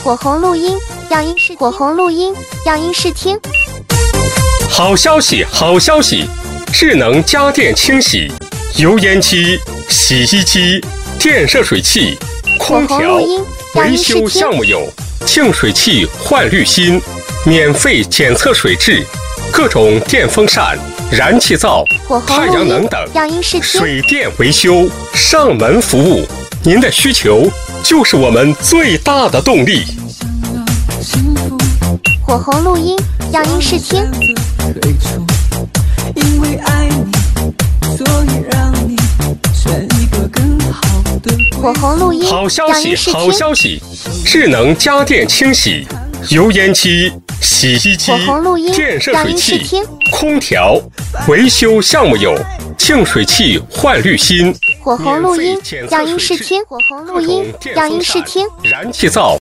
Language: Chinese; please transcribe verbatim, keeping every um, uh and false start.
火红录音，样音试火红录音，样音试听。 好消息，好消息！智能家电清洗、油烟机、洗衣机、电热水器、空调维修项目有：净水器换滤芯，免费检测水质，各种电风扇、燃气灶、太阳能等水电维修上门服务。您的需求就是我们最大的动力。 火红录音，样音试听。 因为爱你，所以让你选一个更好的。 火红录音， 好消息，好消息！智能家电清洗、油烟机、洗衣机、电热水器、空调维修项目有：净水器换滤芯。 火红录音，样音试听。火红录音，样音试听。 燃气灶、